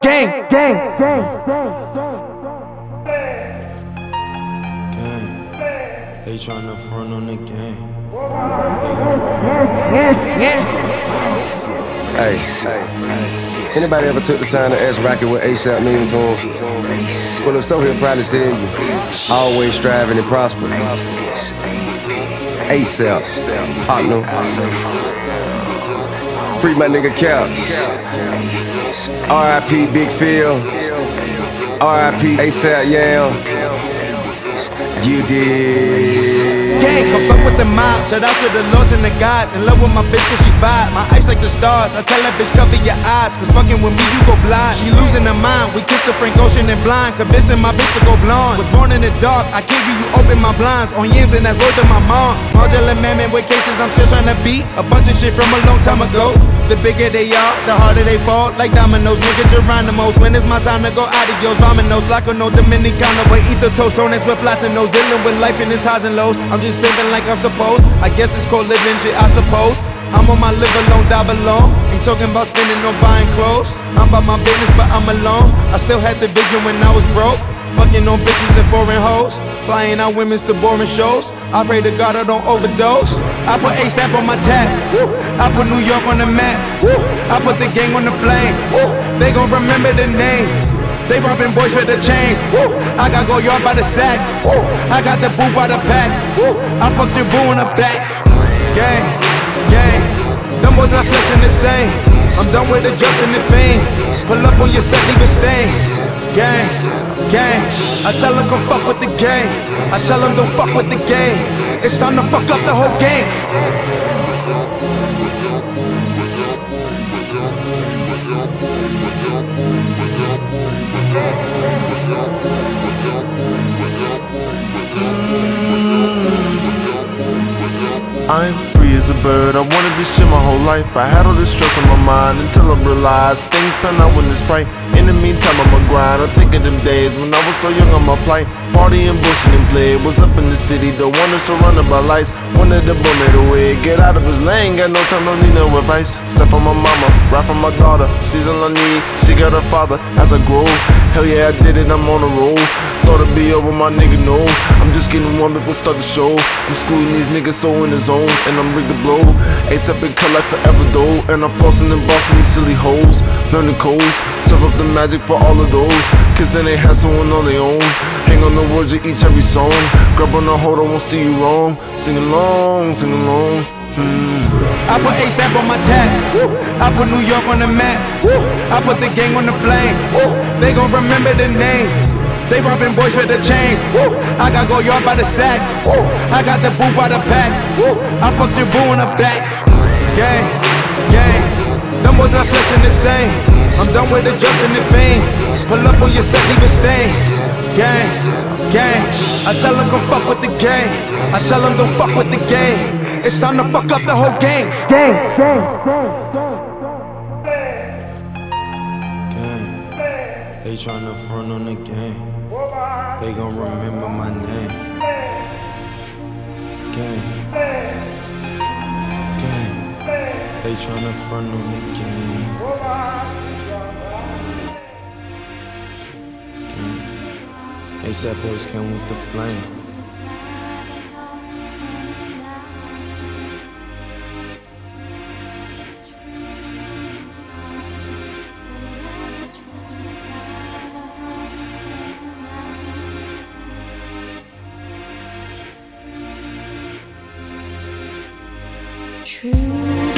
Gang. They tryna front on the game. Hey, anybody ever took the time to ask Rocky what ASAP means to him? Well, if so, he'll probably tell you. Always striving and prosper. ASAP, partner. Free my nigga Cap. R.I.P. Big Phil. R.I.P. ASAP Yam. You did. Gang, come fuck with the mob. Shout out to the lords and the gods. In love with my bitch cause she vibe. My eyes like the stars. I tell that bitch cover your eyes, cause fucking with me you go blind. She losing her mind. We kissed the Frank Ocean and blind, convincing my bitch to go blonde. Was born in the dark. I gave you open my blinds. On yams and that's worth of my mom. Modular man with cases I'm still trying to beat. A bunch of shit from a long time ago. The bigger they are, the harder they fall. Like dominoes, nigga Geronimo's. When it's my time to go adios, vominos. Like a no Dominicano, but eat the toast on this with platinos. Dealing with life in its highs and lows. I'm just pimping like I'm supposed. I guess it's called living shit, I suppose. I'm on my live alone, die alone. Ain't talking about spending or buying clothes. I'm about my business, but I'm alone. I still had the vision when I was broke. Fucking on bitches and foreign hoes. Flying out women's to boring shows. I pray to God I don't overdose. I put ASAP on my tap. I put New York on the map. I put the gang on the flame. They gon' remember the name. They robbing boys for the chain. I got go yard by the sack. I got the boo by the pack. I fucked your boo in the back. Gang. Them boys not flexing the same. I'm done with the Justin and fame. Pull up on your set, leave a stain. Gang. I tell them come fuck with the game. I tell them don't fuck with the game. It's time to fuck up the whole game. I'm free as a bird, I wanted this shit my whole life. I had all this stress on my mind until I realized things pan out when it's right. In the meantime I'ma grind, I think of them days when I was so young on my plight. Partying, bullshit and play, was up in the city, the one that's surrounded by lights. Wanted the boy made away, get out of his lane, got no time, don't need no advice. Except for my mama, rap for my daughter, she's all I need, she got her father as I grow. Hell yeah I did it, I'm on a roll. Thought it'd be over, my nigga, no. I'm just getting warm, but we'll start the show. I'm schooling these niggas so in the zone, and I'm rigged to blow. ASAP big cut like forever though, and I'm flossing and bossing these silly hoes. Learning codes, serve up the magic for all of those. Kids and they hustling on their own. Hang on the words of each every song. Grab on the hold, I won't steer you wrong. Sing along, sing along. I put ASAP on my tap. I put New York on the map. I put the gang on the flame. They gon' remember the name. They robbing boys for the chain. I got go yard by the sack. I got the boo by the pack. I fucked your boo in the back. Gang. Them boys not flexing the same. I'm done with the Justin and fame. Pull up on your set, leave a stain. Gang. I tell them come fuck with the game. I tell them don't fuck with the game. It's time to fuck up the whole game. They tryna front on the game. They gon' remember my name. Gang. They tryna front on the game. ASAP boys come with the flame. True.